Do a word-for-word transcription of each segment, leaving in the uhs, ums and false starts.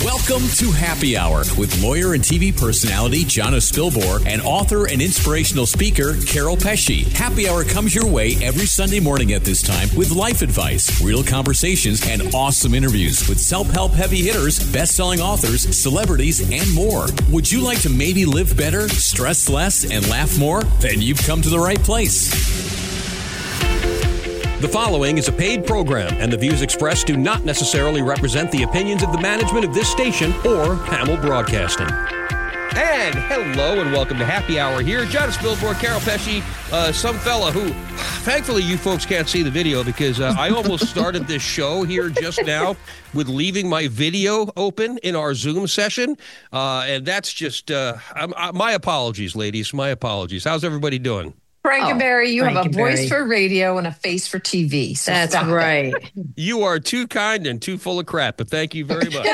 Welcome to Happy Hour with lawyer and T V personality Jonna Spilbor and author and inspirational speaker Carol Pesci. Happy Hour comes your way every Sunday morning at this time with life advice, real conversations, and awesome interviews with self-help heavy hitters, best-selling authors, celebrities, and more. Would you like to maybe live better, stress less, and laugh more? Then you've come to the right place. The following is a paid program, and the views expressed do not necessarily represent the opinions of the management of this station or Hamel Broadcasting. And hello and welcome to Happy Hour here. Jonna Spilbor, Carol Pesci, uh, some fella who, thankfully you folks can't see the video because uh, I almost started this show here just now with leaving my video open in our Zoom session. Uh, and that's just, uh, I'm, I, my apologies, ladies, my apologies. How's everybody doing? Frankenberry, oh, you have a voice Frankenberry. for radio and a face for T V. So That's stop right. it. You are too kind and too full of crap, but thank you very much.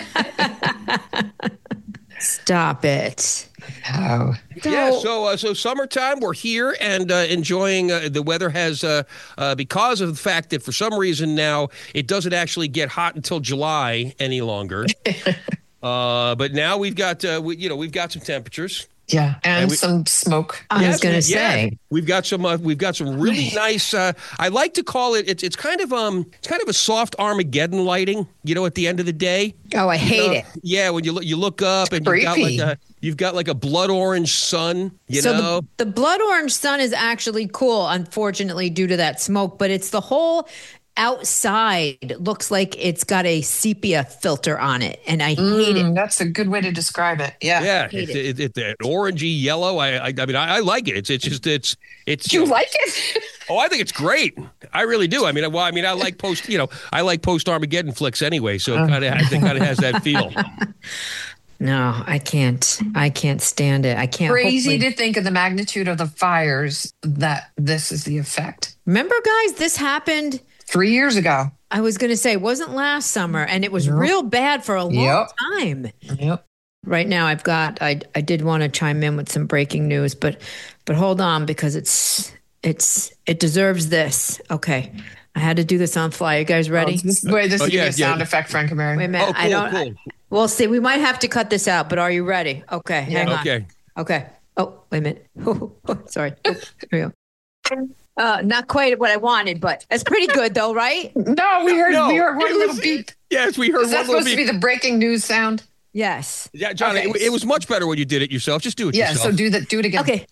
Stop it. Oh. Yeah, so uh, so summertime, we're here and uh, enjoying. Uh, the weather has, uh, uh, because of the fact that for some reason now it doesn't actually get hot until July any longer. uh, but now we've got, uh, we, you know, we've got some temperatures. Yeah, and, And we- some smoke. I Yes, was going we- to yeah. say. We've got some. Uh, we've got some really nice. Uh, I like to call it. It's. It's kind of. Um. It's kind of a soft Armageddon lighting. You know, at the end of the day. Oh, I hate You know? it. Yeah, when you look, you look up and you've got like creepy. a. You've got like a blood orange sun. You so know. the, the blood orange sun is actually cool, unfortunately, due to that smoke, but it's the whole outside looks like it's got a sepia filter on it, and I hate Mm, it. that's a good way to describe it. Yeah. Yeah, hate it's it. It, it, orangey yellow. I, I, I mean, I, I like it. It's, it's just, it's, it's. Do you like it? Oh, I think it's great. I really do. I mean, well, I mean, I like post. You know, I like post Armageddon flicks anyway. So it kind of, I think, kind of has that feel. No, I can't. I can't stand it. I can't. Crazy hopefully- to think of the magnitude of the fires that this is the effect. Remember, guys, this happened. Three years ago. I was going to say, it wasn't last summer, and it was Yep. real bad for a long Yep. time. Yep. Right now, I've got. I I did want to chime in with some breaking news, but but hold on because it's it's it deserves this. Okay, I had to do this on fly. You guys ready? This, wait, this Oh, is yeah, a sound yeah. effect, Frankenberry. Wait a minute. Oh, I cool, don't. cool. We'll see. We might have to cut this out, but are you ready? Okay, hang on. Okay. Okay. Oh, wait a minute. Sorry. Oh, here we go. Uh, not quite what I wanted, but that's pretty good, though, right? No, we heard No, we heard one it little was- beep. Yes, we heard Is that one little supposed to be beep. the breaking news sound? Yes. Yeah, John, Okay. it, it was much better when you did it yourself. Just do it Yeah. yourself. So do that. Do it again. Okay.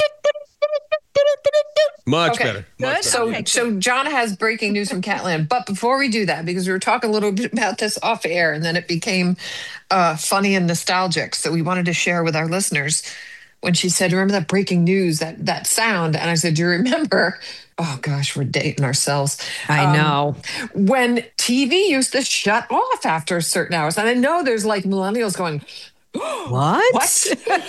Much Okay. better. Much Good. better. So, Okay, so John has breaking news from Catland. But before we do that, because we were talking a little bit about this off air, and then it became uh, funny and nostalgic, so we wanted to share with our listeners. When she said, "Remember that breaking news, that that sound?" and I said, "Do you remember?" Oh gosh, we're dating ourselves. I Um, know. when T V used to shut off after certain hours, and I know there's like millennials going, What? "What?"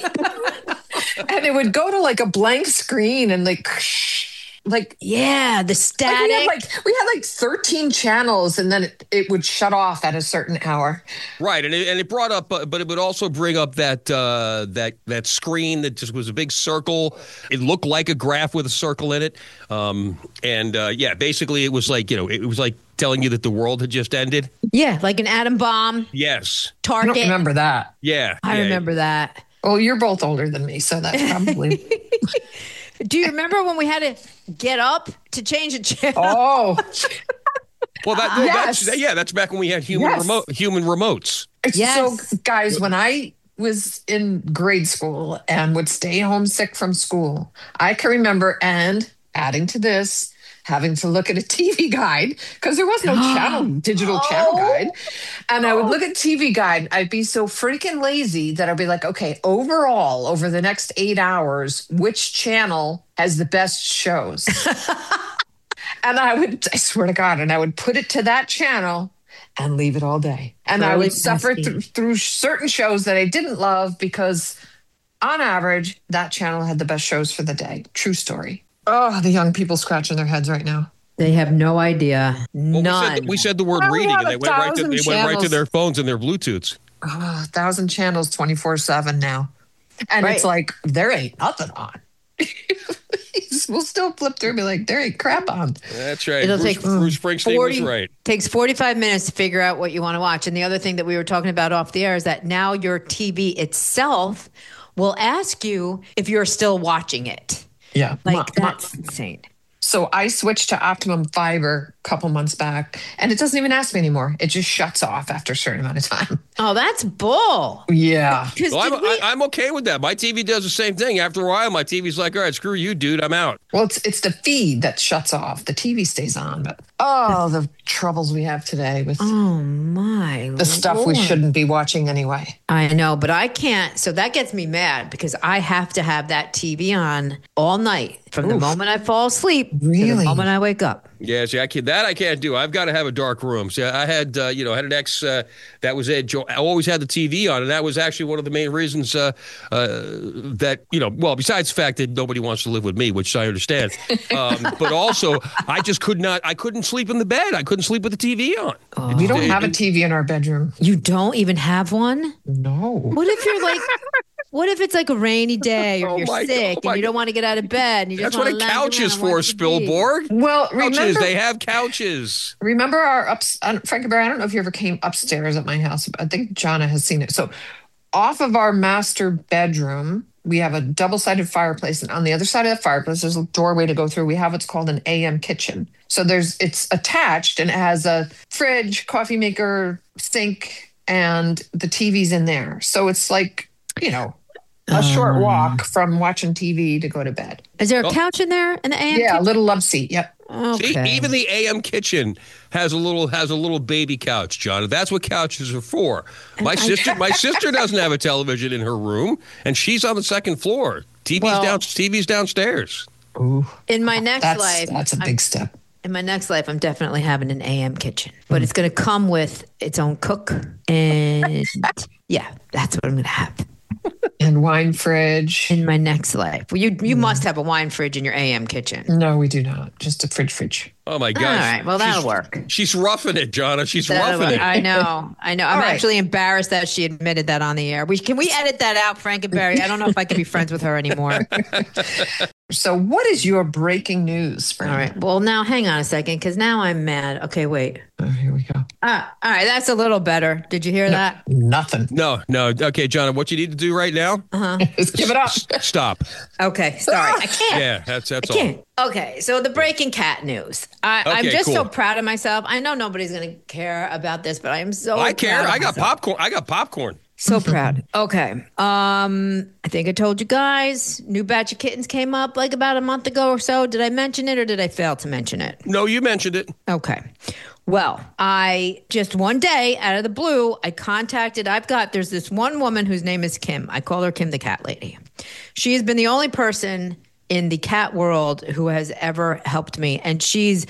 and it would go to like a blank screen and like, like Yeah, the Like static. we had like we had like thirteen channels, and then it, it would shut off at a certain hour. Right, and it, and it brought up, uh, but it would also bring up that uh, that that screen that just was a big circle. It looked like a graph with a circle in it, um, and uh, yeah, basically it was like you know it was like telling you that the world had just ended. yeah, like an atom bomb, Yes, I don't target. remember that. yeah, I yeah. remember that. Well, you're both older than me, so that's probably. Do you remember when we had to get up to change a channel? Oh, Well, that, no, Yes. that's yeah, that's back when we had human Yes. remote human remotes. Yes. so guys, when I was in grade school and would stay home sick from school, I can remember, and adding to this, having to look at a T V guide because there was no channel, digital channel guide. And I would look at T V guide. I'd be so freaking lazy that I'd be like, okay, overall, over the next eight hours, which channel has the best shows? And I would, I swear to God, and I would put it to that channel and leave it all day. And I Really would suffer pesky. through, through certain shows that I didn't love because, on average, that channel had the best shows for the day. True story. Oh, the young people scratching their heads right now. They have no idea. Well, None. we said we said the word Well, we reading, have and they a went right to thousand they went right to channels. their phones and their Bluetooths. Oh, a thousand channels twenty-four seven now. And Right. it's like, there ain't nothing on. we'll still flip through and be like, there ain't crap on. That's right. It'll Bruce, take Bruce Springsteen forty, was right. Takes forty-five minutes to figure out what you want to watch. And the other thing that we were talking about off the air is that now your T V itself will ask you if you're still watching it. Yeah. Like, Ma- that's ma- insane. So I switched to Optimum Fiber a couple months back, and it doesn't even ask me anymore. It just shuts off after a certain amount of time. Oh, that's bull. Yeah. 'Cause Well, did I'm, we- I, I'm okay with that. My T V does the same thing. After a while, my T V's like, all right, screw you, dude. I'm out. Well, it's it's the feed that shuts off. The T V stays on, but oh, the troubles we have today with oh, my the stuff we Lord. shouldn't be watching anyway. I know, but I can't. So that gets me mad because I have to have that T V on all night from the Oof. moment I fall asleep to the Really? moment I wake up. Yeah, see, I can, that I can't do. I've got to have a dark room. See, I had, uh, you know, I had an ex uh, that was it. I always had the T V on, and that was actually one of the main reasons uh, uh, that, you know, well, besides the fact that nobody wants to live with me, which I understand, um, but also I just could not, I couldn't sleep in the bed. I couldn't sleep with the T V on. Oh. We don't have a T V in our bedroom. You don't even have one? No. What if you're like, what if it's like a rainy day or Oh you're my sick God, oh my and you don't want to get out of bed and you just That's what want a to lounge couch around is and for, watch T V? Spielborg. Well, Couches, remember, they have couches. remember our ups. Uh, Frankie Bear, I don't know if you ever came upstairs at my house. But I think Jonna has seen it. So, off of our master bedroom, we have a double-sided fireplace, and on the other side of the fireplace, there's a doorway to go through. We have what's called an A M kitchen. So there's it's attached and it has a fridge, coffee maker, sink, and the T V's in there. So it's like, you know, a short Um, walk from watching T V to go to bed. Is there a Oh. couch in there in the A M? Yeah, a little love seat. Yep. Okay. See, even the A M kitchen has a little has a little baby couch, John. That's what couches are for. My sister, my sister doesn't have a television in her room, and she's on the second floor. T V's Well- down, T V's downstairs. Ooh, in my next that's life, that's a I'm- big step. in my next life, I'm definitely having an A M kitchen, but it's going to come with its own cook, and yeah, that's what I'm going to have And wine fridge. in my next life. Well, you you must have a wine fridge in your A M kitchen. No, we do not. Just a fridge fridge. Oh my All gosh! right, well that'll she's, work. She's roughing it, Jonna. She's That'll roughing work. it. I know, I know. I'm All right. actually embarrassed that she admitted that on the air. We can we edit that out, Frankenberry? I don't know if I can be friends with her anymore. So, what is your breaking news, Fran? All right. Well, now hang on a second, because now I'm mad. Okay, wait. Oh, here we go. Ah, all right, that's a little better. Did you hear that? Nothing. No, no. Okay, Jonna, what you need to do right now? Just give it up. S- Stop. Okay, sorry, I can't. Yeah, that's that's I all. can't. Okay, so the breaking cat news. I, I'm Okay, just so cool. proud of myself. I know nobody's going to care about this, but I am so I care. proud of I got myself. popcorn. I got popcorn. So proud. Okay. Um, I think I told you guys, new batch of kittens came up like about a month ago or so. Did I mention it or did I fail to mention it? No, you mentioned it. Okay. Well, I just one day out of the blue, I contacted, I've got, there's this one woman whose name is Kim. I call her Kim the cat lady. She has been the only person in the cat world who has ever helped me. And she's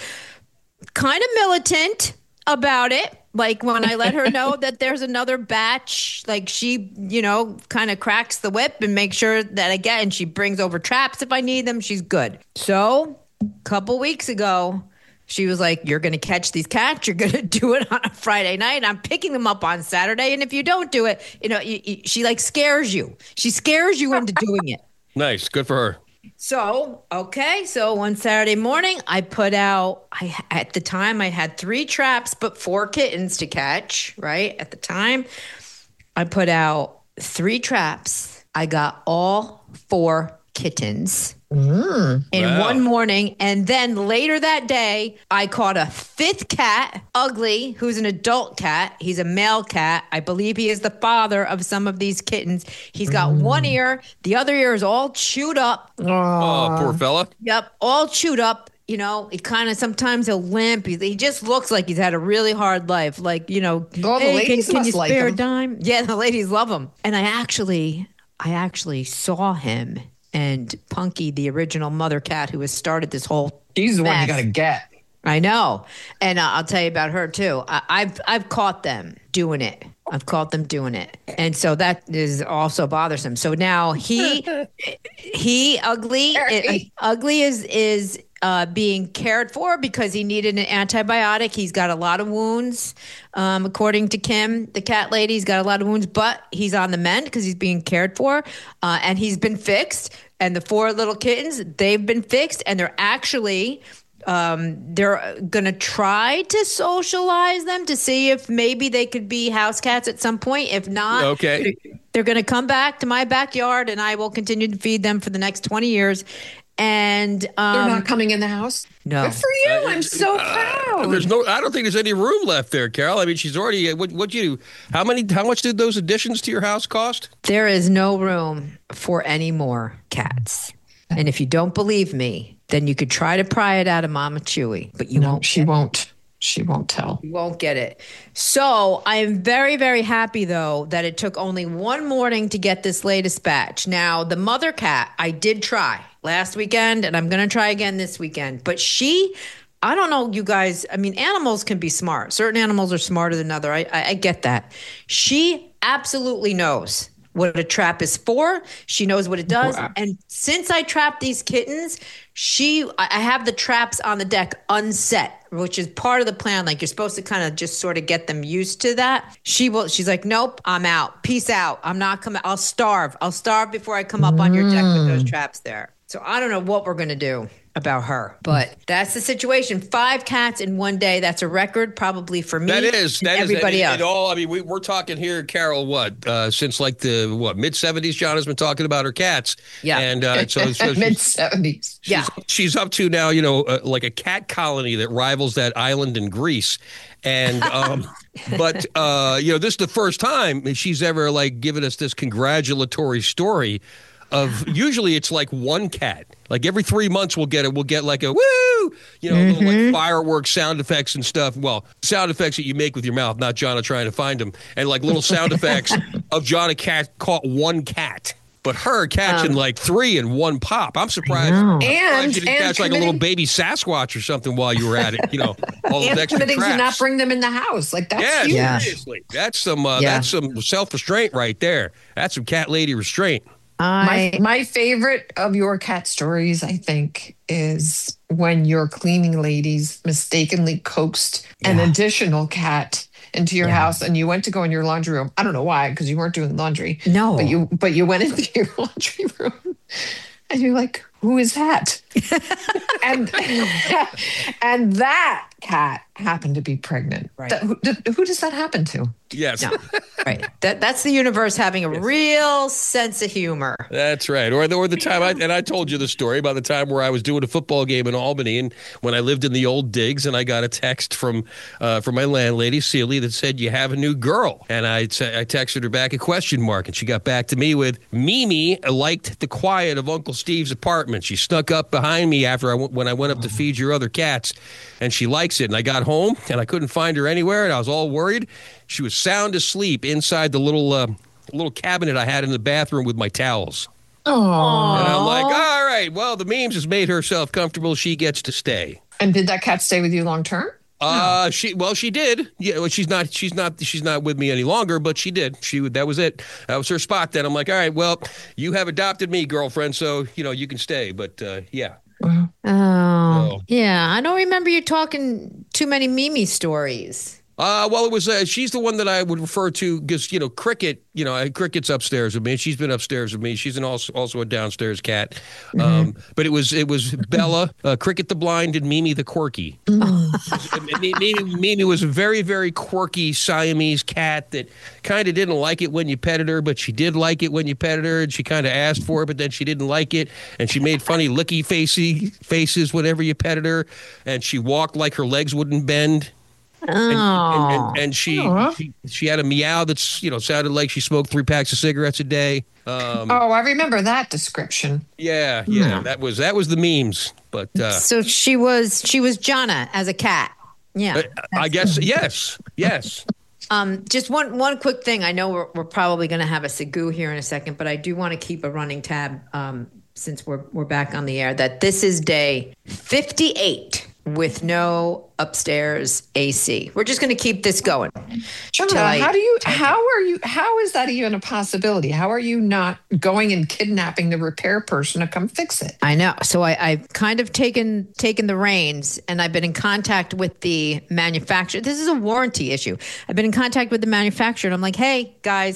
kind of militant about it. Like when I let her know that there's another batch, like she, you know, kind of cracks the whip and makes sure that I get, and she brings over traps if I need them. She's good. So a couple weeks ago, she was like, you're going to catch these cats. You're going to do it on a Friday night. I'm picking them up on Saturday. And if you don't do it, you know, you, you, she like scares you. She scares you into doing it. Nice. Good for her. So, okay. So one Saturday morning, I put out, I at the time I had three traps, but four kittens to catch, right? At the time, I put out three traps. I got all four kittens Mm. in Wow. one morning. And then later that day, I caught a fifth cat, Ugly, who's an adult cat. He's a male cat. I believe he is the father of some of these kittens. He's got one ear. The other ear is all chewed up. Oh, poor fella. Yep, all chewed up. You know, he kind of sometimes he'll limp. He, he just looks like he's had a really hard life. Like, you know, Well, the hey, ladies can, can you must like spare a him. dime? Yeah, the ladies love him. And I actually, I actually saw him and Punky, the original mother cat who has started this whole She's the one you mess. got to get. I know, and uh, I'll tell you about her too. I, I've I've caught them doing it. I've caught them doing it, and so that is also bothersome. So now he he ugly Harry. uh, ugly is is uh, being cared for because he needed an antibiotic. He's got a lot of wounds, um, according to Kim, the cat lady. He's got a lot of wounds, but he's on the mend because he's being cared for, uh, and he's been fixed. And the four little kittens, they've been fixed, and they're actually um, they're going to try to socialize them to see if maybe they could be house cats at some point. If not, okay, they're going to come back to my backyard, and I will continue to feed them for the next twenty years. And um, they're not coming in the house. No. Good for you. Uh, I'm so uh, proud. There's no. I don't think there's any room left there, Carol. I mean, she's already. What? What you? How many? How much did those additions to your house cost? There is no room for any more cats. And if you don't believe me, then you could try to pry it out of Mama Chewy, but you no, won't. she won't. She won't tell. You won't get it. So I am very, very happy, though, that it took only one morning to get this latest batch. Now, the mother cat, I did try last weekend, and I'm going to try again this weekend. But she, I don't know, you guys, I mean, animals can be smart. Certain animals are smarter than other. I, I, I get that. She absolutely knows what a trap is for. She knows what it does. Wow. And since I trapped these kittens, she, I have the traps on the deck unset, which is part of the plan. Like, you're supposed to kind of just sort of get them used to that. She will, she's like, nope, I'm out. Peace out. I'm not coming. I'll starve. I'll starve before I come up on your deck with those traps there. So I don't know what we're going to do about her, but that's the situation. Five cats in one day. That's a record probably for me. That is. That and is. everybody it, else. It all. I mean, we, we're talking here, Carol. What? Uh, since like the what mid seventies, John has been talking about her cats. Yeah. And uh, so, so Mid seventies. Yeah. she's up to now, you know, uh, like a cat colony that rivals that island in Greece. And, um, but, uh, you know, this is the first time she's ever like given us this congratulatory story of usually it's like one cat. Like every three months we'll get it. We'll get like a woo, you know, Mm-hmm. little like fireworks sound effects and stuff. Well, sound effects that you make with your mouth, not Jonna trying to find them. And like little sound effects of Jonna cat caught one cat. But her catching Um, like three in one pop. I'm surprised. know. I'm surprised And- you didn't and catch like a little committing- baby Sasquatch or something while you were at it. You know, all those And extra committing to traps. not bring them in the house. Like, that's Yeah, huge. Yeah. seriously. That's some uh, Yeah. that's some self-restraint right there. That's some cat lady restraint. My I, my favorite of your cat stories, I think, is when your cleaning ladies mistakenly coaxed an additional cat into your Yeah. house, and you went to go in your laundry room. I don't know why, because you weren't doing laundry. No. but you but you went into your laundry room, and you're like, "Who is that?" and and that cat happened to be pregnant. Right. That- who, who does that happen to? Yes. no, right. That that's the universe having a real sense of humor. That's right. Or the, or the time, I, and I told you the story about the time where I was doing a football game in Albany, and when I lived in the old digs, and I got a text from uh, from my landlady, Celie, that said, "You have a new girl." And I, t- I texted her back a question mark, and she got back to me with, "Mimi liked the quiet of Uncle Steve's apartment. She snuck up behind me after I w- when I went up to feed your other cats, and she likes it." And I got home, and I couldn't find her anywhere, and I was all worried. She was sound asleep inside the little uh, little cabinet I had in the bathroom with my towels. Oh, And I'm like, all right, well, the memes has made herself comfortable. She gets to stay. and did that cat stay with you long term? Uh, she well, she did. Yeah, well, she's not. She's not. She's not with me any longer. But she did. She would. That was it. That was her spot. Then I'm like, all right, well, you have adopted me, girlfriend. So you know you can stay. But uh, yeah. Oh, Oh. yeah. I don't remember you talking too many Mimi stories. Uh, well, it was, uh, she's the one that I would refer to because, you know, Cricket, you know, I- Cricket's upstairs with me. She's been upstairs with me. She's an also, also a downstairs cat. Um, but it was, it was Bella, uh, Cricket the blind, and Mimi the quirky. Mimi, Mimi was a very, very quirky Siamese cat that kind of didn't like it when you petted her, but she did like it when you petted her, and she kind of asked for it, but then she didn't like it, and she made funny licky facey faces whenever you petted her, and she walked like her legs wouldn't bend. And, and, and, and she, she she had a meow that's, you know, sounded like she smoked three packs of cigarettes a day. Um, Oh, I remember that description. yeah, yeah, that was that was the memes. But uh, So she was she was Jonna as a cat. Yeah. I guess yes, yes. Um, just one one quick thing. I know we're we're probably going to have a Segoo here in a second, but I do want to keep a running tab um, since we're we're back on the air. That this is day fifty-eight with no upstairs A C. We're just going to keep this going. Jonah, Till I- how do you how are you how is that even a possibility? How are you not going and kidnapping the repair person to come fix it? I know. So I, I've kind of taken taken the reins, and I've been in contact with the manufacturer. This is a warranty issue. I've been in contact with the manufacturer, and I'm like, hey, guys,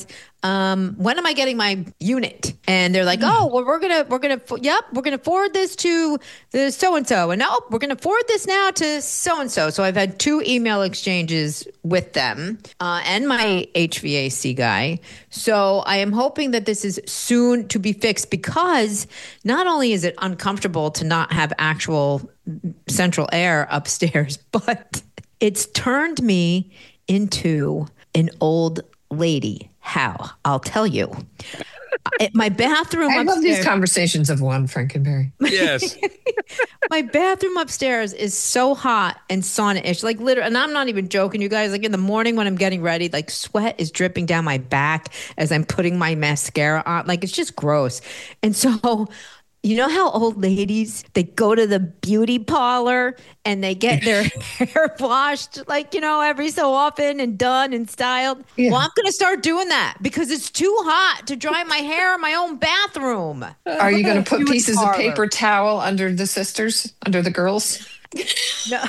um, when am I getting my unit? And they're like, oh, well, we're gonna, we're gonna, yep, we're gonna forward this to the so and so, and nope, we're gonna forward this now to so and so. So I've had two email exchanges with them uh, and my H V A C guy. So I am hoping that this is soon to be fixed, because not only is it uncomfortable to not have actual central air upstairs, but it's turned me into an old lady. How? I'll tell you. At my bathroom I upstairs, love these conversations of one, Frankenberry. Yes. my bathroom upstairs is so hot and sauna-ish. Like literally, and I'm not even joking, you guys. Like in the morning when I'm getting ready, like sweat is dripping down my back as I'm putting my mascara on. Like it's just gross. And so you know how old ladies, they go to the beauty parlor and they get their hair washed, like, you know, every so often and done and styled? Yeah. Well, I'm going to start doing that because it's too hot to dry my hair in my own bathroom. Are you going to put Beauty pieces parlor. of paper towel under the sisters, under the girls? No,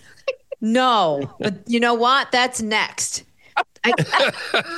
no, but you know what? That's next. I,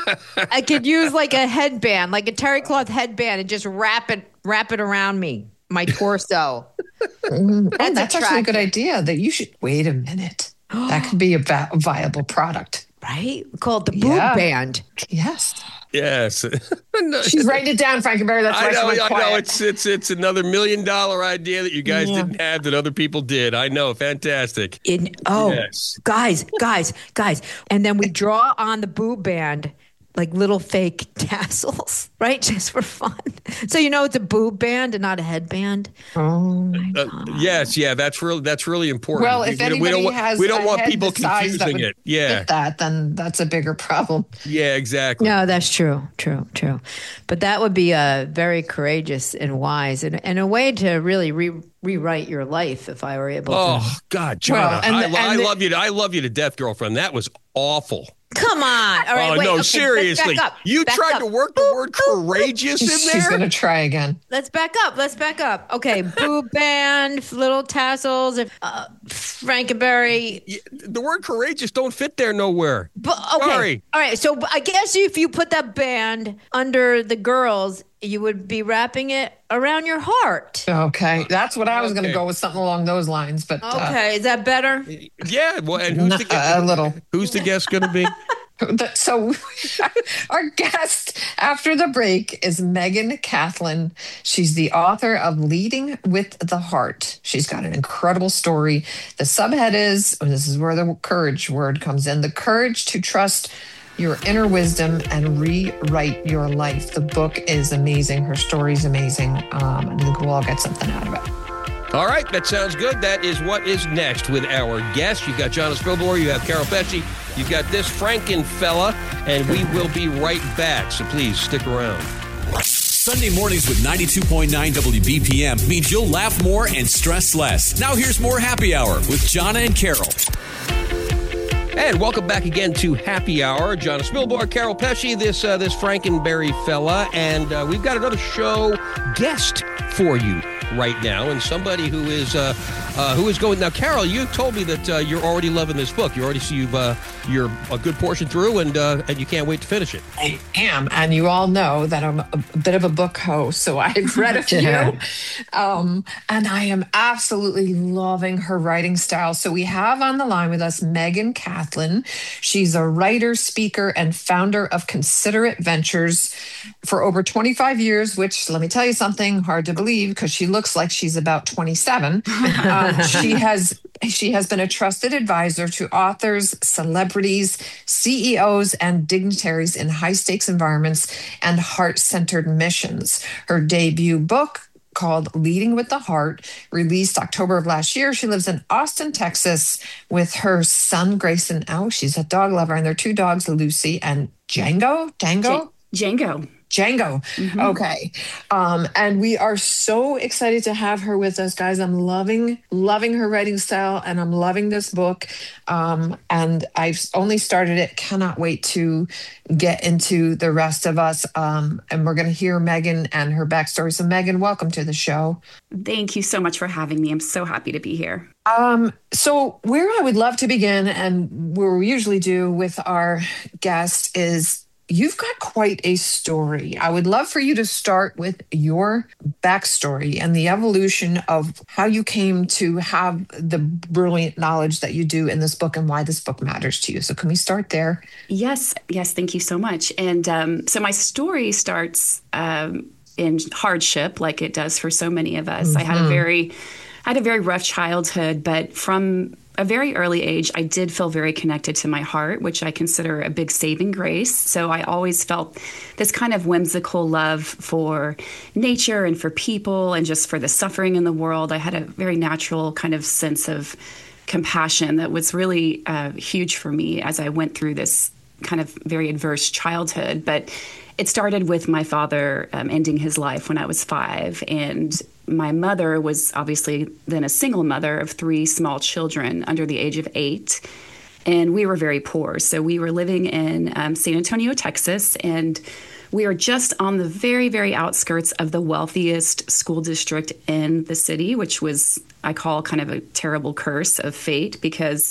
I could use like a headband, like a terry cloth headband, and just wrap it, wrap it around me, my torso. Mm, that's, oh, that's actually a good idea. That you should wait a minute. That could be a va- viable product, right? Called the boob yeah. band. Yes. Yes. No, She's writing it down, Frankenberry. That's why I know. she went I quiet. know. It's it's it's another million dollar idea that you guys yeah. didn't have that other people did. I know. Fantastic. In, oh, yes. guys, guys, guys, and then we draw on the boob band like little fake tassels, right? Just for fun. So you know it's a boob band and not a headband. Oh, uh, yes, yeah, that's really that's really important. Well, if we, anybody we don't want, has we don't a want head people the size confusing that it. Yeah, fit that then that's a bigger problem. Yeah, exactly. No, that's true, true, true. But that would be uh, very courageous and wise, and, and a way to really re- rewrite your life if I were able oh, to. Oh God, John, well, I, the, I the, love you. To, I love you to death, girlfriend. That was awful. Come on. All right, oh, wait, no, okay, seriously. Back up, you back tried up. to work the word courageous in there? She's going to try again. Let's back up. Let's back up. Okay, boob band, little tassels, uh, Frankenberry. Yeah, the word courageous don't fit there nowhere. But, okay. Sorry. All right, so I guess if you put that band under the girls, you would be wrapping it around your heart. Okay, that's what I was okay. going to go with, something along those lines. But okay, uh, is that better? Yeah. Well, and who's the guest? A little. Who's the guest going to be? So our guest after the break is Megan Catlin. She's the author of Leading with the Heart. She's got an incredible story. The subhead is, and this is where the courage word comes in, the courage to trust your inner wisdom and rewrite your life. The book is amazing. Her story is amazing. Um, I think we'll all get something out of it. All right, that sounds good. That is what is next with our guest. You've got Jana Spilborn, you have Carol Pesci, you've got this Frankenfella, and we will be right back. So please stick around. Sunday mornings with ninety-two point nine W B P M means you'll laugh more and stress less. Now here's more Happy Hour with Jana and Carol. And welcome back again to Happy Hour. Jana Spilborn, Carol Pesci, this uh, this Frankenberry fella, and uh, we've got another show guest for you right now, and somebody who is uh, uh, who is going now. Carol, you told me that uh, you're already loving this book. You already see you've uh, you're a good portion through, and uh, and you can't wait to finish it. I am, and you all know that I'm a, a bit of a book host, so I've read a few, yeah. um, and I am absolutely loving her writing style. So we have on the line with us Megan Catlin. She's a writer, speaker, and founder of Considerate Ventures for over twenty-five years. Which, let me tell you something, hard to believe because she looks like she's about twenty-seven. um, she has she has been a trusted advisor to authors, celebrities, C E Os, and dignitaries in high-stakes environments and heart-centered missions. Her debut book, called Leading with the Heart, released October of last year. She lives in Austin, Texas, with her son, Grayson. Oh, she's a dog lover, and their two dogs, Lucy and Django. Django? J- Django. Django. Mm-hmm. Okay. Um, and we are so excited to have her with us, guys. I'm loving, loving her writing style, and I'm loving this book. Um, and I've only started it. Cannot wait to get into the rest of us. Um, and we're going to hear Megan and her backstory. So Megan, welcome to the show. Thank you so much for having me. I'm so happy to be here. Um, so where I would love to begin, and where we usually do with our guest, is you've got quite a story. I would love for you to start with your backstory and the evolution of how you came to have the brilliant knowledge that you do in this book and why this book matters to you. So can we start there? Yes. Yes. Thank you so much. And um, so my story starts um, in hardship, like it does for so many of us. Mm-hmm. I had a very, I had a very rough childhood, but from a very early age, I did feel very connected to my heart, which I consider a big saving grace. So I always felt this kind of whimsical love for nature and for people and just for the suffering in the world. I had a very natural kind of sense of compassion that was really uh, huge for me as I went through this kind of very adverse childhood. But it started with my father um, ending his life when I was five, and my mother was obviously then a single mother of three small children under the age of eight. And we were very poor. So we were living in um, San Antonio, Texas, and we were just on the very, very outskirts of the wealthiest school district in the city, which was, I call kind of a terrible curse of fate, because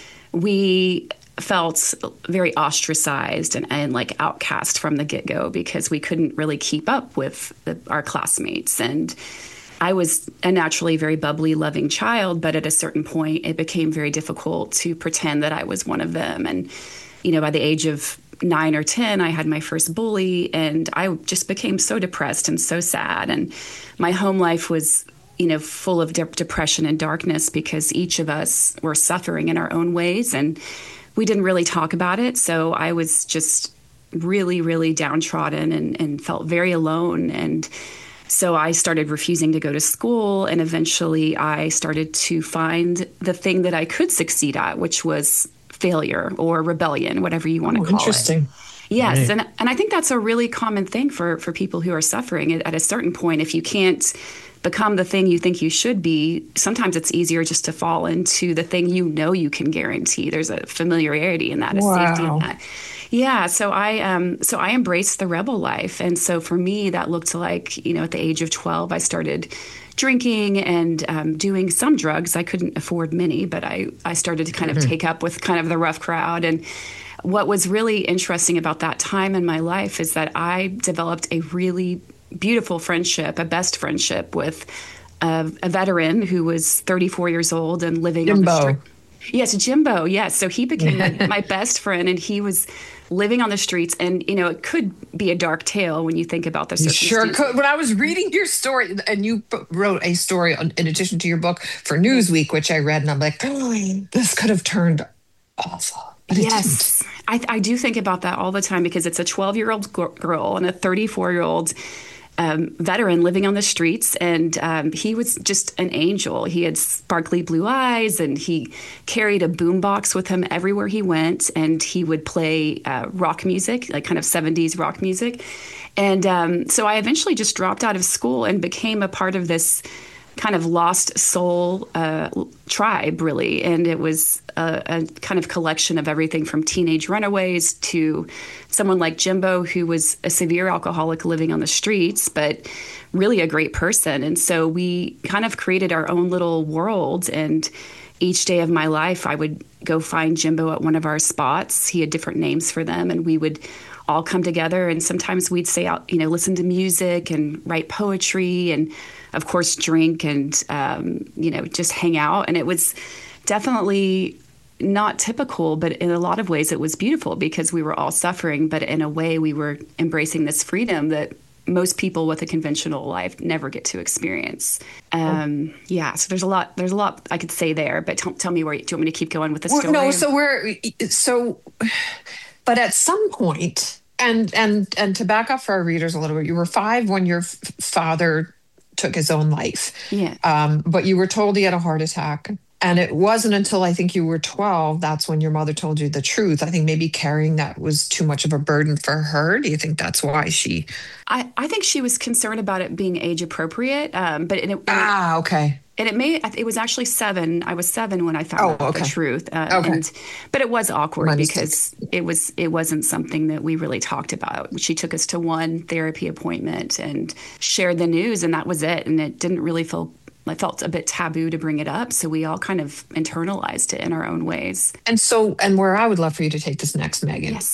we felt very ostracized and, and like outcast from the get-go because we couldn't really keep up with the, our classmates. And I was a naturally very bubbly, loving child, but at a certain point, it became very difficult to pretend that I was one of them. And, you know, by the age of nine or ten, I had my first bully, and I just became so depressed and so sad. And my home life was, you know, full of de- depression and darkness because each of us were suffering in our own ways, and we didn't really talk about it. So I was just really, really downtrodden and, and felt very alone. And so I started refusing to go to school, and eventually I started to find the thing that I could succeed at, which was failure or rebellion, whatever you want to oh, call interesting. it. Yes. Right. And and I think that's a really common thing for, for people who are suffering. At a certain point, if you can't become the thing you think you should be, sometimes it's easier just to fall into the thing you know you can guarantee. There's a familiarity in that, a wow. safety in that. Yeah, so I um so I embraced the rebel life. And so for me, that looked like, you know, at the age of twelve, I started drinking and um, doing some drugs. I couldn't afford many, but I, I started to kind of mm-hmm. take up with kind of the rough crowd. And what was really interesting about that time in my life is that I developed a really beautiful friendship, a best friendship with a, a veteran who was thirty-four years old and living Jimbo. on the street. Yes, Jimbo. Yes. So he became my best friend, and he was living on the streets. And, you know, it could be a dark tale when you think about the You sure circumstances. could. When I was reading your story, and you p- wrote a story on, in addition to your book for Newsweek, which I read, and I'm like, oh, this could have turned awful. But it Yes, I, I do think about that all the time, because it's a twelve-year-old girl and a thirty-four-year-old um, veteran living on the streets. And um, he was just an angel. He had sparkly blue eyes, and he carried a boombox with him everywhere he went. And he would play uh, rock music, like kind of seventies rock music. And um, so I eventually just dropped out of school and became a part of this kind of lost soul uh, tribe, really. And it was a, a kind of collection of everything from teenage runaways to someone like Jimbo, who was a severe alcoholic living on the streets, but really a great person. And so we kind of created our own little world. And each day of my life, I would go find Jimbo at one of our spots. He had different names for them, and we would all come together. And sometimes we'd stay out, you know, listen to music and write poetry, and of course, drink and, um, you know, just hang out. And it was definitely not typical, but in a lot of ways it was beautiful, because we were all suffering, but in a way we were embracing this freedom that most people with a conventional life never get to experience. Um, yeah. So there's a lot, there's a lot I could say there, but t- tell me where, do you want me to keep going with the story? No, so we're, so, but at some point, and, and, and to back up for our readers a little bit, you were five when your f- father took his own life. Yeah. Um, but you were told he had a heart attack. And it wasn't until I think you were twelve, that's when your mother told you the truth. I think maybe carrying that was too much of a burden for her. Do you think that's why she... I, I think she was concerned about it being age appropriate. Um, but and it, Ah, okay. And it may, it was actually seven. I was seven when I found Oh, out okay. the truth. Uh, Okay. And, but it was awkward My because it was, it wasn't something that we really talked about. She took us to one therapy appointment and shared the news, and that was it. And it didn't really feel, I felt a bit taboo to bring it up. So we all kind of internalized it in our own ways. And so, and where I would love for you to take this next, Megan. Yes.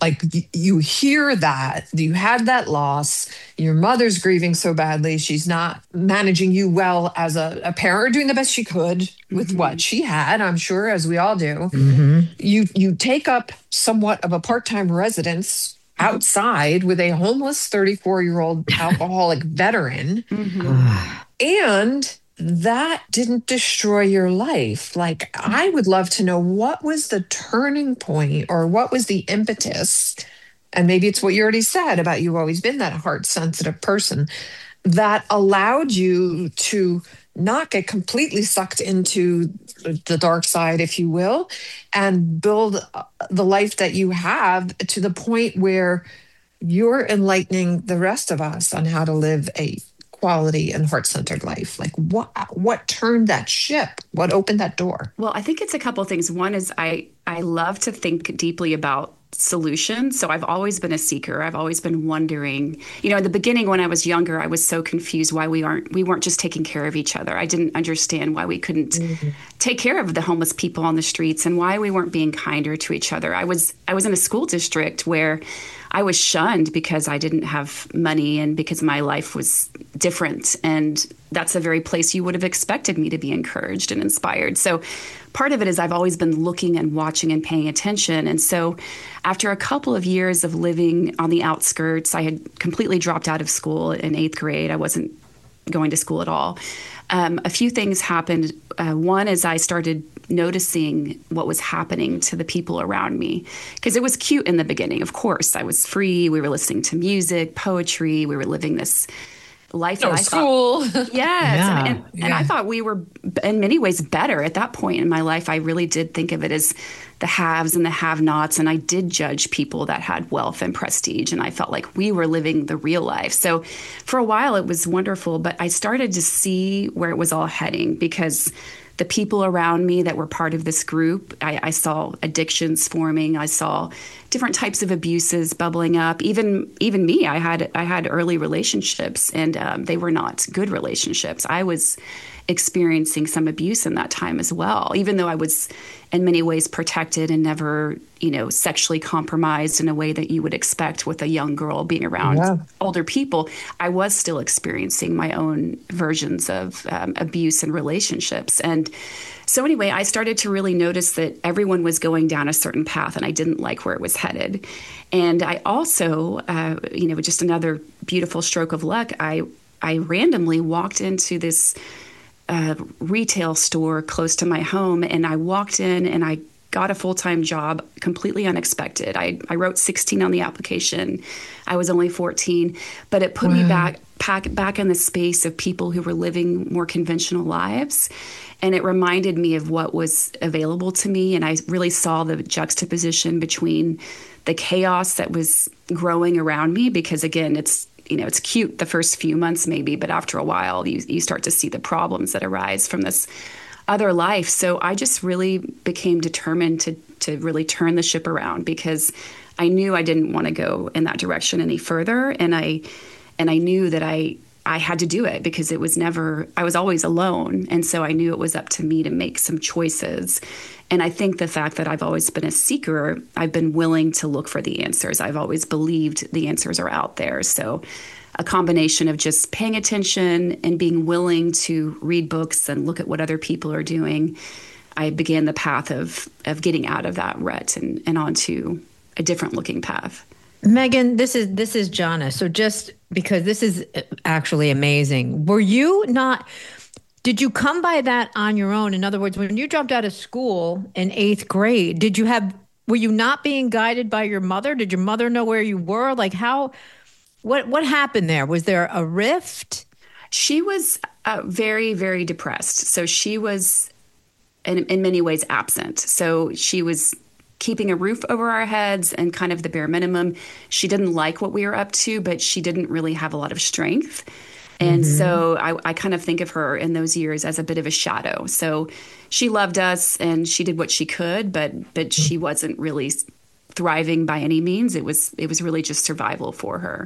like y- you hear that you had that loss, your mother's grieving so badly, she's not managing you well as a, a parent, or doing the best she could with Mhm. what she had, I'm sure, as we all do. Mm-hmm. You you take up somewhat of a part-time residence outside with a homeless thirty-four year old alcoholic veteran, Mhm. and that didn't destroy your life. Like, I would love to know, what was the turning point, or what was the impetus? And maybe it's what you already said about, you've always been that heart sensitive person, that allowed you to not get completely sucked into the dark side, if you will, and build uh, the life that you have, to the point where you're enlightening the rest of us on how to live a quality and heart-centered life. Like, what what turned that ship? What opened that door? Well, I think it's a couple of things. One is I I love to think deeply about solutions. So I've always been a seeker. I've always been wondering, you know, in the beginning when I was younger, I was so confused why we aren't we weren't just taking care of each other. I didn't understand why we couldn't mm-hmm. take care of the homeless people on the streets, and why we weren't being kinder to each other. I was I was in a school district where I was shunned because I didn't have money and because my life was different. And that's a very place you would have expected me to be encouraged and inspired. So part of it is I've always been looking and watching and paying attention. And so after a couple of years of living on the outskirts, I had completely dropped out of school in eighth grade. I wasn't going to school at all. Um, a few things happened. Uh, one is I started noticing what was happening to the people around me, because it was cute in the beginning. Of course, I was free. We were listening to music, poetry. We were living this life. No that I school. Thought, yes. Yeah. And, and, Yeah. and I thought we were in many ways better at that point in my life. I really did think of it as the haves and the have-nots. And I did judge people that had wealth and prestige. And I felt like we were living the real life. So for a while, it was wonderful. But I started to see where it was all heading, because the people around me that were part of this group, I, I saw addictions forming. I saw different types of abuses bubbling up. Even even me, I had I had early relationships, and um, they were not good relationships. I was experiencing some abuse in that time as well, even though I was in many ways protected and never, you know, sexually compromised in a way that you would expect with a young girl being around Yeah. older people. I was still experiencing my own versions of um, abuse in relationships. And so anyway, I started to really notice that everyone was going down a certain path, and I didn't like where it was headed. And I also, uh, you know, just another beautiful stroke of luck, I I randomly walked into this uh, retail store close to my home, and I walked in and I got a full-time job completely unexpected. I, I wrote sixteen on the application. I was only fourteen, but it put Wow. me back, back back in the space of people who were living more conventional lives. And it reminded me of what was available to me. And I really saw the juxtaposition between the chaos that was growing around me, because again, it's, you know, it's cute the first few months maybe, but after a while you, you start to see the problems that arise from this other life. So I just really became determined to to really turn the ship around, because I knew I didn't want to go in that direction any further. And I and I knew that I I had to do it, because it was never, I was always alone. And so I knew it was up to me to make some choices. And I think the fact that I've always been a seeker, I've been willing to look for the answers. I've always believed the answers are out there. So a combination of just paying attention and being willing to read books and look at what other people are doing, I began the path of of getting out of that rut and, and onto a different looking path. Megan, this is this is Jana. So just because this is actually amazing, were you not? Did you come by that on your own? In other words, when you dropped out of school in eighth grade, did you have? Were you not being guided by your mother? Did your mother know where you were? Like how? What what happened there? Was there a rift? She was uh, very, very depressed. So she was, in, in many ways, absent. So she was keeping a roof over our heads and kind of the bare minimum. She didn't like what we were up to, but she didn't really have a lot of strength. And mm-hmm. so I, I kind of think of her in those years as a bit of a shadow. So she loved us and she did what she could, but but mm-hmm. she wasn't really thriving by any means. It was it was really just survival for her.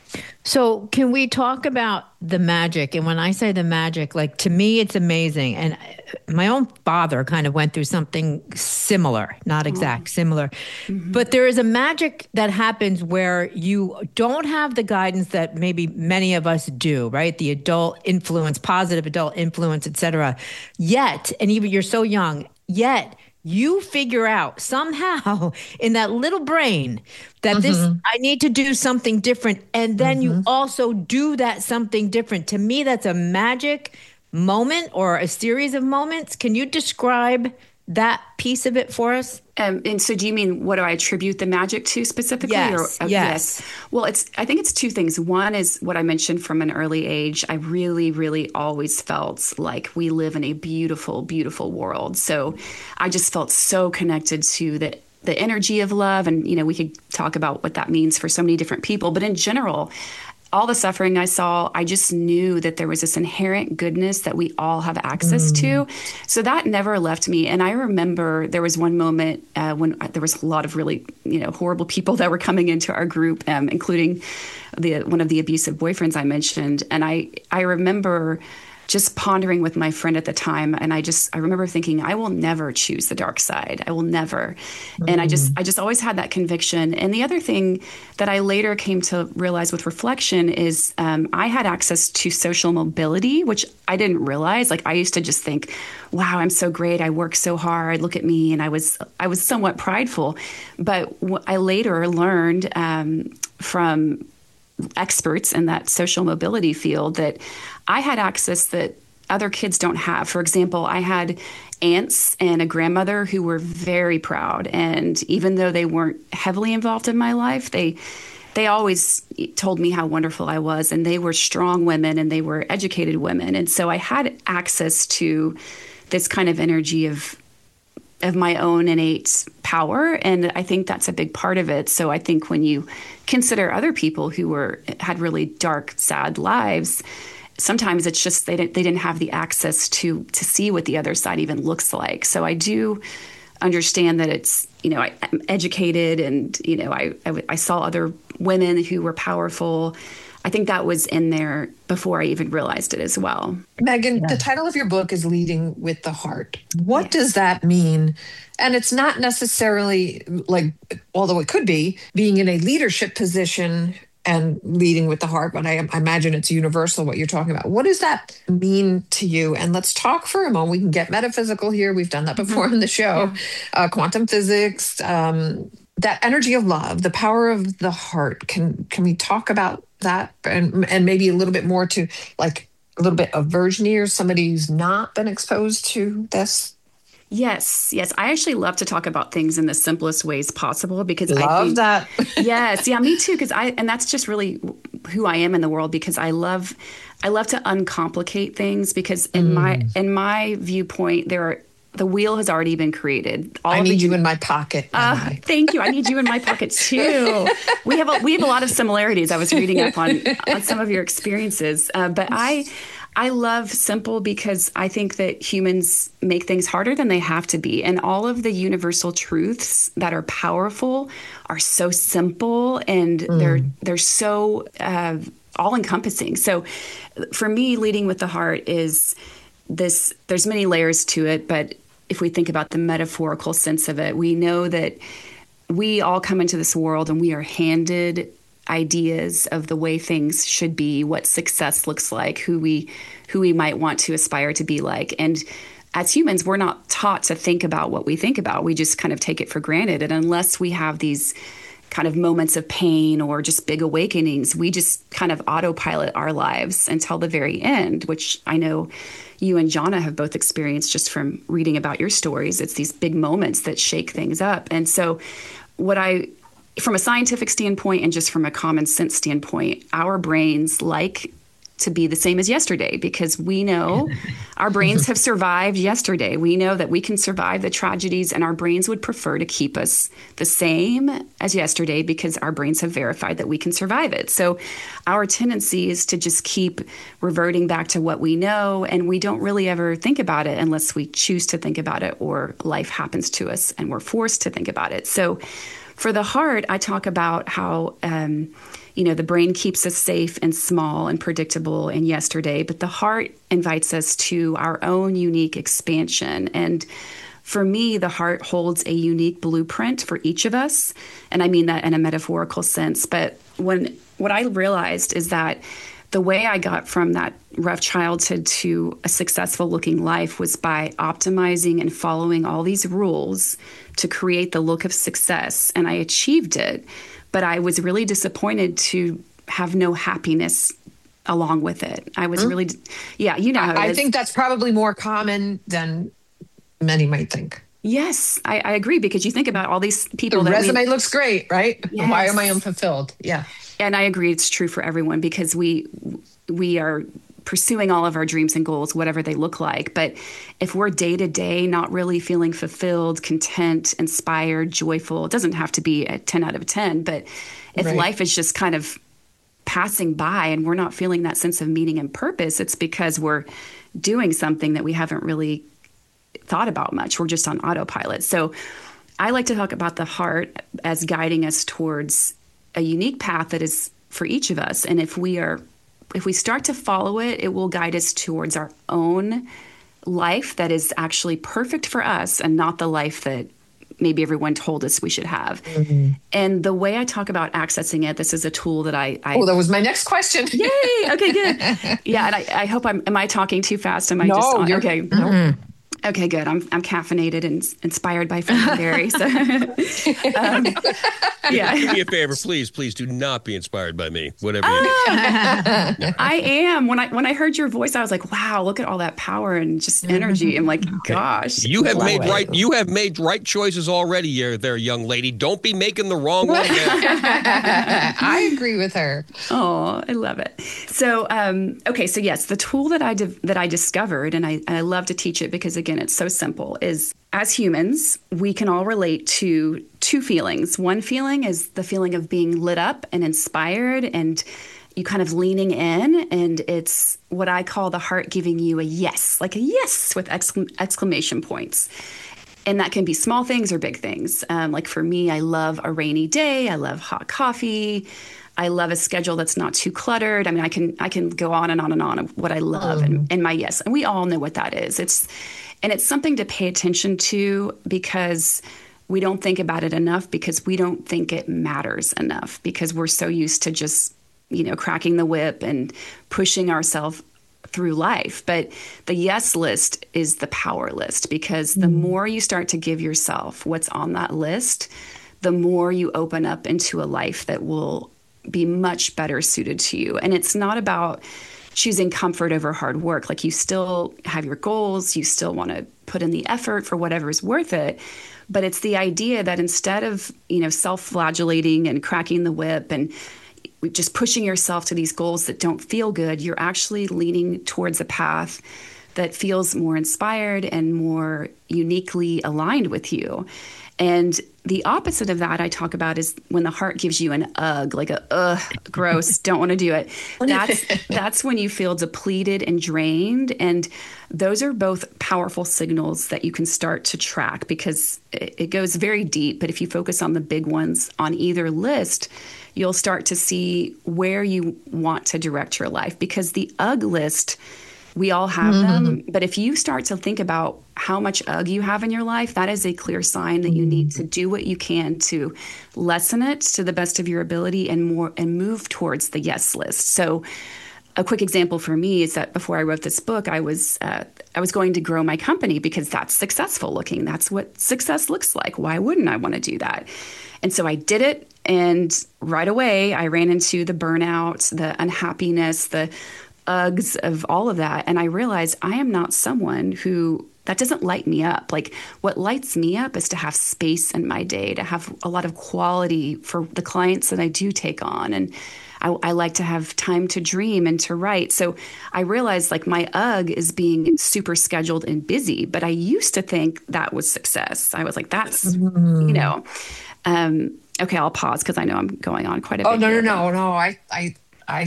So, can we talk about the magic? And when I say the magic, like to me, it's amazing. And my own father kind of went through something similar, not exact, oh. similar. Mm-hmm. But there is a magic that happens where you don't have the guidance that maybe many of us do, right? The adult influence, positive adult influence, et cetera. Yet, and even you're so young, yet you figure out somehow in that little brain that mm-hmm. this, I need to do something different. And then mm-hmm. you also do that something different. To me, that's a magic moment or a series of moments. Can you describe that piece of it for us? Um, and so do you mean, what do I attribute the magic to specifically? Yes, or, uh, yes. yes. Well, it's, I think it's two things. One is what I mentioned from an early age. I really, really always felt like we live in a beautiful, beautiful world. So I just felt so connected to the the energy of love. And, you know, we could talk about what that means for so many different people. But in general, all the suffering I saw, I just knew that there was this inherent goodness that we all have access mm. to. So that never left me. And I remember there was one moment uh, when there was a lot of really, you know, horrible people that were coming into our group, um, including the one of the abusive boyfriends I mentioned. And I, I remember just pondering with my friend at the time. And I just, I remember thinking, I will never choose the dark side. I will never. Mm. And I just, I just always had that conviction. And the other thing that I later came to realize with reflection is um, I had access to social mobility, which I didn't realize. Like I used to just think, wow, I'm so great. I work so hard. Look at me. And I was, I was somewhat prideful. But w- I later learned um, from experts in that social mobility field that I had access that other kids don't have. For example, I had aunts and a grandmother who were very proud. And even though they weren't heavily involved in my life, they they always told me how wonderful I was. And they were strong women and they were educated women. And so I had access to this kind of energy of of my own innate power. And I think that's a big part of it. So I think when you consider other people who were had really dark, sad lives, sometimes it's just they didn't they didn't have the access to to see what the other side even looks like. So I do understand that it's, you know, I, I'm educated and, you know, I, I I saw other women who were powerful. I think that was in there before I even realized it as well. Megan, yeah. The title of your book is Leading with the Heart. What yes. does that mean? And it's not necessarily like, although it could be, being in a leadership position and leading with the heart, but I, I imagine it's universal what you're talking about. What does that mean to you? And let's talk for a moment. We can get metaphysical here. We've done that before mm-hmm. in the show. Yeah. Uh, quantum physics, um, that energy of love, the power of the heart. Can can we talk about that and and maybe a little bit more to like a little bit of versioning or somebody who's not been exposed to this? Yes, yes. I actually love to talk about things in the simplest ways possible because love I think that. yes, yeah, me too. Because I and that's just really who I am in the world. Because I love, I love to uncomplicate things. Because in mm. my in my viewpoint, there are. The wheel has already been created. All I need the, you in my pocket. Uh, thank you. I need you in my pocket too. We have a, we have a lot of similarities. I was reading up on, on some of your experiences, uh, but I I love simple because I think that humans make things harder than they have to be, and all of the universal truths that are powerful are so simple, and mm. they're they're so uh, all encompassing. So, for me, leading with the heart is. This, there's many layers to it, but if we think about the metaphorical sense of it, we know that we all come into this world and we are handed ideas of the way things should be, what success looks like, who we who we might want to aspire to be like. And as humans, we're not taught to think about what we think about. We just kind of take it for granted. And unless we have these kind of moments of pain or just big awakenings, we just kind of autopilot our lives until the very end, which I know you and Jana have both experienced just from reading about your stories. It's these big moments that shake things up. And so what I, from a scientific standpoint and just from a common sense standpoint, our brains like to be the same as yesterday because we know our brains have survived yesterday. We know that we can survive the tragedies and our brains would prefer to keep us the same as yesterday because our brains have verified that we can survive it. So our tendency is to just keep reverting back to what we know, and we don't really ever think about it unless we choose to think about it or life happens to us and we're forced to think about it. So For the heart, I talk about how, um, you know, the brain keeps us safe and small and predictable in yesterday, but the heart invites us to our own unique expansion. And for me, the heart holds a unique blueprint for each of us. And I mean that in a metaphorical sense. But when what I realized is that the way I got from that rough childhood to a successful looking life was by optimizing and following all these rules to create the look of success. And I achieved it, but I was really disappointed to have no happiness along with it. I was mm-hmm. really, yeah, you know how it I is. think that's probably more common than many might think. Yes, I, I agree, because you think about all these people. The that resume we, looks great, right? Yes. Why am I unfulfilled? Yeah. And I agree, it's true for everyone, because we we are pursuing all of our dreams and goals, whatever they look like. But if we're day to day not really feeling fulfilled, content, inspired, joyful, it doesn't have to be a ten out of ten. But if right. life is just kind of passing by and we're not feeling that sense of meaning and purpose, it's because we're doing something that we haven't really thought about much. We're just on autopilot. So I like to talk about the heart as guiding us towards a unique path that is for each of us. And if we are, if we start to follow it, it will guide us towards our own life that is actually perfect for us and not the life that maybe everyone told us we should have. Mm-hmm. And the way I talk about accessing it, this is a tool that I... I oh, that was my next question. Yay! Okay, good. Yeah, and I, I hope I'm... Am I talking too fast? Am I no, just... On, you're, okay. No. Okay, good. I'm I'm caffeinated and inspired by Frankenberry. So, um, yeah. Do me a favor, please, please do not be inspired by me. Whatever you oh, do. I am. When I when I heard your voice, I was like, wow, look at all that power and just energy. I'm like, gosh. You have made right. You have made right choices already, here, there, young lady. Don't be making the wrong one now. I agree with her. Oh, I love it. So, um, okay, so yes, the tool that I di- that I discovered, and I and I love to teach it because again, it's so simple, is as humans, we can all relate to two feelings. One feeling is the feeling of being lit up and inspired and you kind of leaning in. And it's what I call the heart giving you a yes, like a yes with exclam- exclamation points. And that can be small things or big things. Um, like for me, I love a rainy day. I love hot coffee. I love a schedule that's not too cluttered. I mean, I can I can go on and on and on of what I love and, and my yes. And we all know what that is. It's and it's something to pay attention to because we don't think about it enough because we don't think it matters enough because we're so used to just, you know, cracking the whip and pushing ourselves through life. But the yes list is the power list because the mm-hmm. more you start to give yourself what's on that list, the more you open up into a life that will be much better suited to you. And it's not about choosing comfort over hard work. Like you still have your goals, you still want to put in the effort for whatever is worth it. But it's the idea that instead of, you know, self-flagellating and cracking the whip and just pushing yourself to these goals that don't feel good, you're actually leaning towards a path that feels more inspired and more uniquely aligned with you. And the opposite of that I talk about is when the heart gives you an ugh, like a ugh, gross, don't want to do it. That's that's when you feel depleted and drained. And those are both powerful signals that you can start to track because it, it goes very deep. But if you focus on the big ones on either list, you'll start to see where you want to direct your life because the ugh list, we all have mm-hmm. them. But if you start to think about how much ugh you have in your life, that is a clear sign that you need to do what you can to lessen it to the best of your ability and more and move towards the yes list. So a quick example for me is that before I wrote this book, I was uh, I was going to grow my company because that's successful looking. That's what success looks like. Why wouldn't I want to do that? And so I did it. And right away, I ran into the burnout, the unhappiness, the ughs of all of that. And I realized I am not someone who that doesn't light me up. Like what lights me up is to have space in my day, to have a lot of quality for the clients that I do take on. And I, I like to have time to dream and to write. So I realized like my ugh is being super scheduled and busy, but I used to think that was success. I was like, that's, mm-hmm. you know, um, okay, I'll pause because I know I'm going on quite a bit. Oh, no, here. no, no, no. I, I, I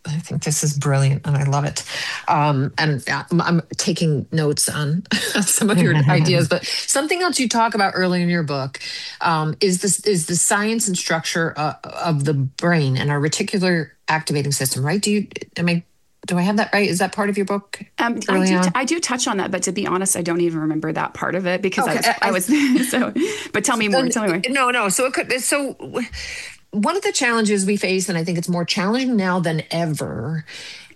I think this is brilliant and I love it. Um, and I'm, I'm taking notes on some of your ideas, but something else you talk about early in your book um, is this is the science and structure uh, of the brain and our reticular activating system, right? Do you, am I, do I have that right? Is that part of your book? Um, I, do, I do touch on that, but to be honest, I don't even remember that part of it because okay. I was, I was so, but tell me more, tell me more. No, no. So it could, so one of the challenges we face, and I think it's more challenging now than ever,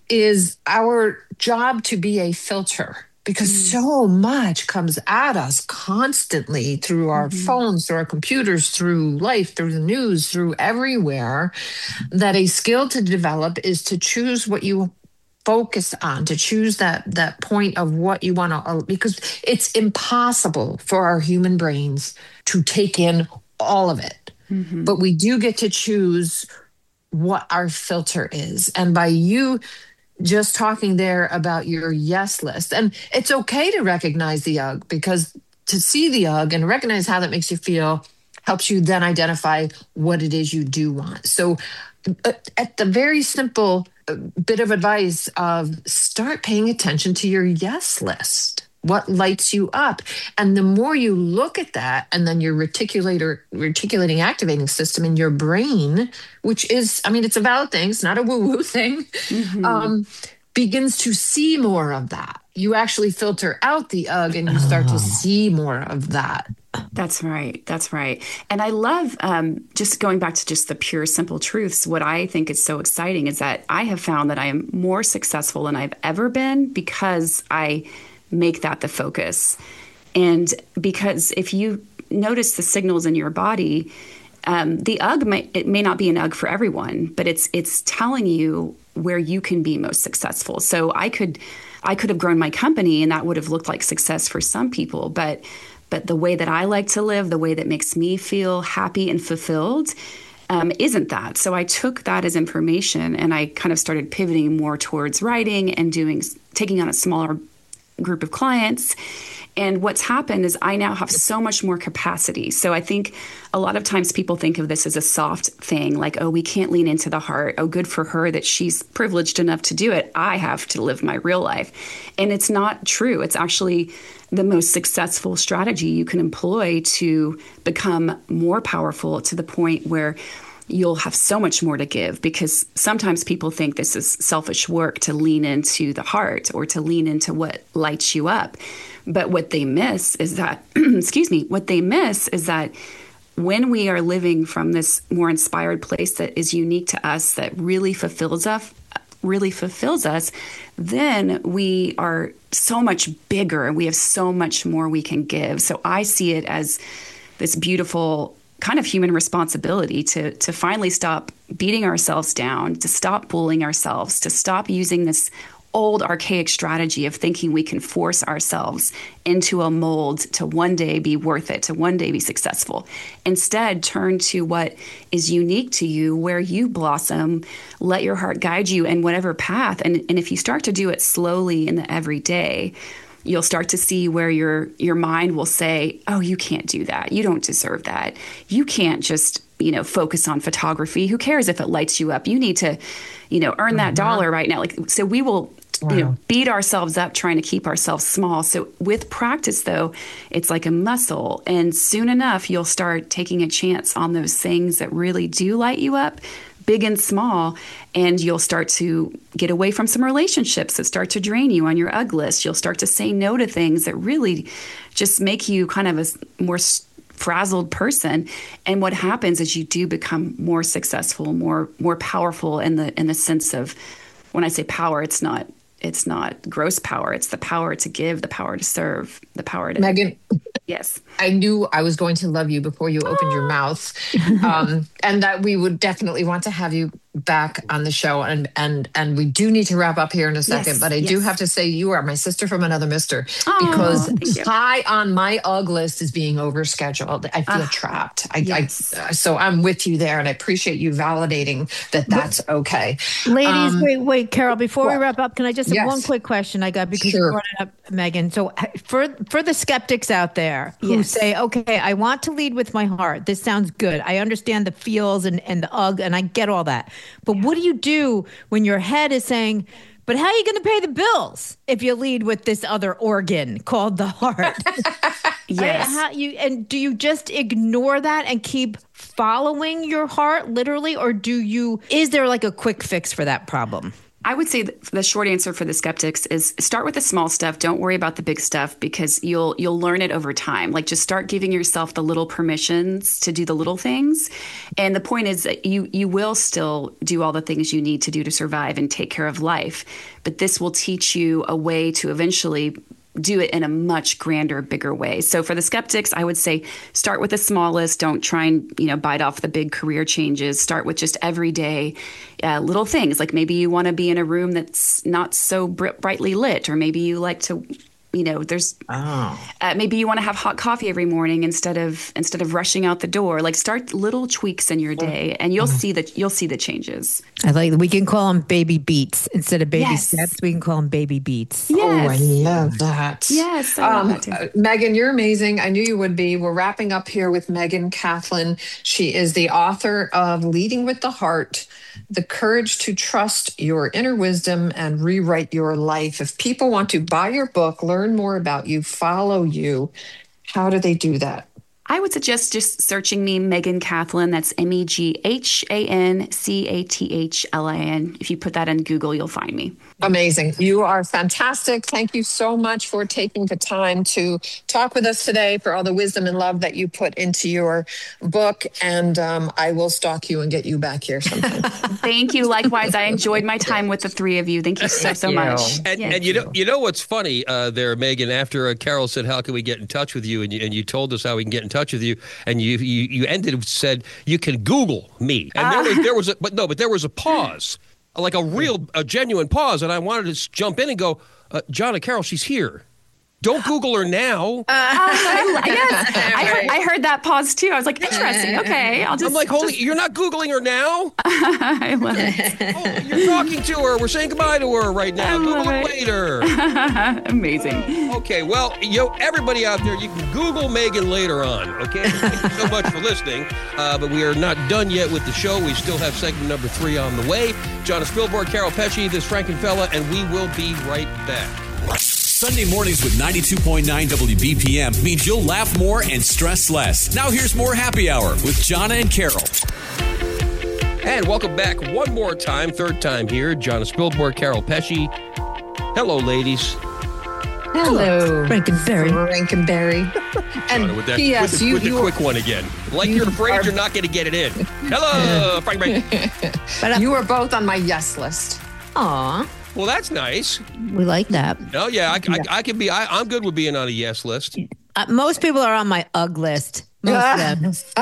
is our job to be a filter, because mm. so much comes at us constantly through our mm-hmm. phones, through our computers, through life, through the news, through everywhere, that a skill to develop is to choose what you focus on, to choose that that point of what you want to, because it's impossible for our human brains to take in all of it. Mm-hmm. But we do get to choose what our filter is. And by you just talking there about your yes list, and it's okay to recognize the U G, because to see the U G and recognize how that makes you feel helps you then identify what it is you do want. So uh, at the very simple uh, bit of advice of start paying attention to your yes list. What lights you up? And the more you look at that, and then your reticulator, reticulating activating system in your brain, which is, I mean, it's a valid thing, it's not a woo-woo thing, mm-hmm. um, begins to see more of that. You actually filter out the U G and you start oh. to see more of that. That's right. That's right. And I love um, just going back to just the pure, simple truths. What I think is so exciting is that I have found that I am more successful than I've ever been because I make that the focus. And because if you notice the signals in your body, um, the U G, may, it may not be an U G for everyone, but it's it's telling you where you can be most successful. So I could I could have grown my company and that would have looked like success for some people, but but the way that I like to live, the way that makes me feel happy and fulfilled, Um, isn't that. So I took that as information and I kind of started pivoting more towards writing and doing taking on a smaller group of clients. And what's happened is I now have so much more capacity. So I think a lot of times people think of this as a soft thing, like, oh, we can't lean into the heart. Oh, good for her that she's privileged enough to do it. I have to live my real life. And it's not true. It's actually the most successful strategy you can employ to become more powerful to the point where you'll have so much more to give, because sometimes people think this is selfish work to lean into the heart or to lean into what lights you up. But what they miss is that, excuse me, what they miss is that when we are living from this more inspired place that is unique to us, that really fulfills us, really fulfills us, then we are so much bigger and we have so much more we can give. So I see it as this beautiful kind of human responsibility to to finally stop beating ourselves down, to stop bullying ourselves, to stop using this old archaic strategy of thinking we can force ourselves into a mold to one day be worth it, to one day be successful. Instead, turn to what is unique to you, where you blossom, let your heart guide you in whatever path. And, and if you start to do it slowly in the everyday, you'll start to see where your your mind will say, oh, you can't do that. You don't deserve that. You can't just, you know, focus on photography. Who cares if it lights you up? You need to, you know, earn that mm-hmm. dollar right now. Like, so we will, wow. you know, beat ourselves up trying to keep ourselves small. So with practice, though, it's like a muscle. And soon enough, you'll start taking a chance on those things that really do light you up, big and small, and you'll start to get away from some relationships that start to drain you on your U G list. You'll start to say no to things that really just make you kind of a more frazzled person. And what happens is you do become more successful, more more powerful in the in the sense of, when I say power, it's not it's not gross power. It's the power to give, the power to serve, the power to Megan. Yes. I knew I was going to love you before you opened your mouth, um, and that we would definitely want to have you back on the show. And and and we do need to wrap up here in a second, yes, but I yes. do have to say you are my sister from another mister, oh, because high on my U G list is being overscheduled. I feel uh, trapped. I, yes. I so I'm with you there, and I appreciate you validating that that's okay. Ladies, um, wait, wait, Carol, before well, we wrap up, can I just have yes. one quick question I got because sure. you brought it up, Megan. So for for the skeptics out there who yes. say, okay, I want to lead with my heart. This sounds good. I understand the feels and, and the U G, and I get all that. But what do you do when your head is saying, but how are you going to pay the bills if you lead with this other organ called the heart? Yes. Right? How you, and do you just ignore that and keep following your heart literally? Or do you, is there like a quick fix for that problem? I would say the short answer for the skeptics is start with the small stuff. Don't worry about the big stuff because you'll you'll learn it over time. Like just start giving yourself the little permissions to do the little things. And the point is that you you will still do all the things you need to do to survive and take care of life. But this will teach you a way to eventually do it in a much grander, bigger way. So for the skeptics, I would say start with the smallest. Don't try and, you know, bite off the big career changes. Start with just everyday uh, little things. Like maybe you want to be in a room that's not so br- brightly lit, or maybe you like to, you know, there's oh. uh, maybe you want to have hot coffee every morning instead of instead of rushing out the door. Like start little tweaks in your day, and you'll mm-hmm. see that you'll see the changes. I like we can call them baby beats instead of baby yes. steps. We can call them baby beats. Yes. Oh, I love that. Yes, I love um, that too. Uh, Megan, you're amazing. I knew you would be. We're wrapping up here with Megan Kaplan. She is the author of Leading with the Heart: The Courage to Trust Your Inner Wisdom and Rewrite Your Life. If people want to buy your book, learn more about you, follow you, how do they do that? I would suggest just searching me, Megan Kaplan. That's M E G H A N C A T H L I N. If you put that in Google, you'll find me. Amazing. You are fantastic. Thank you so much for taking the time to talk with us today, for all the wisdom and love that you put into your book. And um, I will stalk you and get you back here sometime. Thank you. Likewise, I enjoyed my time with the three of you. Thank you so, Thank so you. much. And, yeah. and you know, you know what's funny uh, there, Megan, after uh, Carol said, how can we get in touch with you? And you, and you told us how we can get in touch with you. And you you, you ended and said, you can Google me. And there was, there was a, but no, but there was a pause. Like a real, a genuine pause. And I wanted to jump in and go, uh, John and Carol, she's here. Don't Google her now. Uh, I, yes, I heard, I heard that pause too. I was like, interesting. Okay, I'll just. I'm like, holy, just... you're not Googling her now? I love it. Oh, you're talking to her. We're saying goodbye to her right now. I Google it. it later. Amazing. Okay, well, yo, everybody out there, you can Google Megan later on. Okay, thank you so much for listening. Uh, but we are not done yet with the show. We still have segment number three on the way. John Spilborn, Carol Pesci, this Frankenfella, and we will be right back. Sunday mornings with ninety-two point nine W B P M means you'll laugh more and stress less. Now here's more Happy Hour with Jonna and Carol. And welcome back one more time, third time here. Jonna Spilborn, Carol Pesci. Hello, ladies. Hello. Frankenberry. Frankenberry. And Jonna, with that, P S with the, you, with the you quick one again. Like you you're afraid are, you're not going to get it in. Hello, Frankenberry. But you were both on my yes list. Aw. Well, that's nice. We like that. Oh, yeah, I, I, I can be, I, I'm good with being on a yes list. Uh, most people are on my U G list. Most of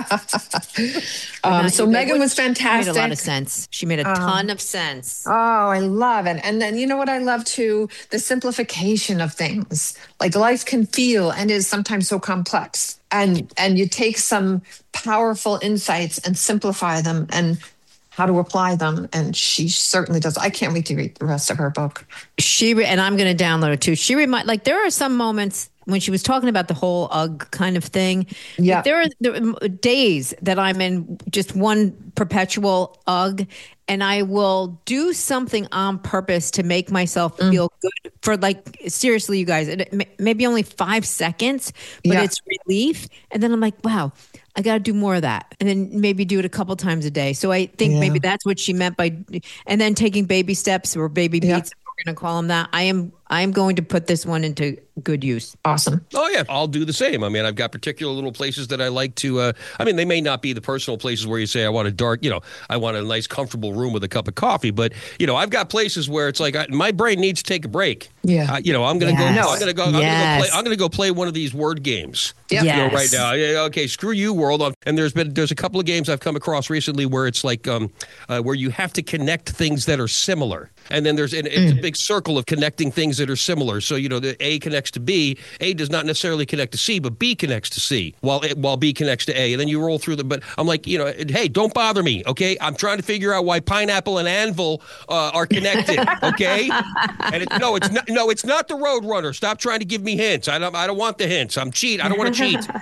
them. um, so Megan was fantastic. She made a lot of sense. She made a um, ton of sense. Oh, I love it. And then, you know what I love too? The simplification of things. Like life can feel and is sometimes so complex. And, and you take some powerful insights and simplify them and how to apply them. And she certainly does. I can't wait to read the rest of her book. She, re- and I'm going to download it too. She remind, like there are some moments when she was talking about the whole U G kind of thing. Yeah. There are, there are days that I'm in just one perpetual U G, and I will do something on purpose to make myself mm. feel good for like, seriously, you guys, it, maybe only five seconds, but yeah. it's relief. And then I'm like, wow, I got to do more of that. And then maybe do it a couple times a day. So I think yeah. maybe that's what she meant by, and then taking baby steps or baby beats. Yeah. We're going to call them that. I am, I am going to put this one into good use. Awesome. Oh, yeah. I'll do the same. I mean, I've got particular little places that I like to, uh, I mean, they may not be the personal places where you say, I want a dark, you know, I want a nice, comfortable room with a cup of coffee. But, you know, I've got places where it's like I, my brain needs to take a break. Yeah. Uh, you know, I'm going to yes. go, no, I'm going to go, I'm yes. going to go play, I'm going to go play one of these word games. Yep. Yes. You know, right now. Yeah, okay, screw you, world. And there's been, there's a couple of games I've come across recently where it's like, um, uh, where you have to connect things that are similar. And then there's and it's mm. a big circle of connecting things that are similar. So, you know, the A connects to B. A does not necessarily connect to C, but B connects to C, while while B connects to A. And then you roll through them. But I'm like, you know, hey, don't bother me, okay? I'm trying to figure out why pineapple and anvil uh, are connected, okay? And it, no, it's not. No, it's not the Roadrunner. Stop trying to give me hints. I don't. I don't want the hints. I'm cheat. I don't want to cheat.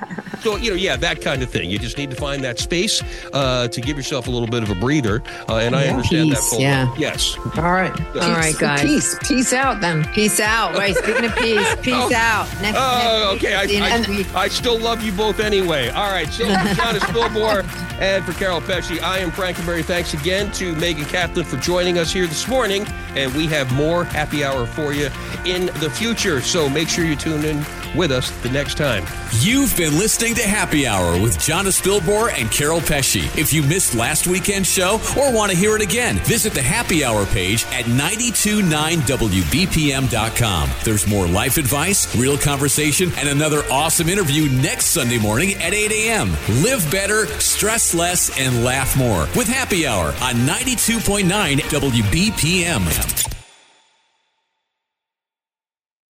So, you know, yeah, that kind of thing. You just need to find that space uh, to give yourself a little bit of a breather. Uh, and I understand Peace, that full yeah. well. Yes. All right. All right, guys. Peace. Peace out then. Peace out. Right. Speaking of peace, peace Oh. out. Next, Oh, next okay. I, week, I, next week. I still love you both anyway. All right. So, for John Spilmore and for Carol Pesci, I am Frankenberry. Thanks again to Megan Kaplan for joining us here this morning. And we have more happy hour for you in the future. So make sure you tune in with us the next time. You've been listening to Happy Hour with John Spilmore and Carol Pesci. If you missed last weekend's show or want to hear it again, visit the Happy Hour page at nine two nine W B P M dot com. There's more life advice, real conversation, and another awesome interview next Sunday morning at eight a.m. Live better, stress less, and laugh more with Happy Hour on ninety-two point nine W B P M.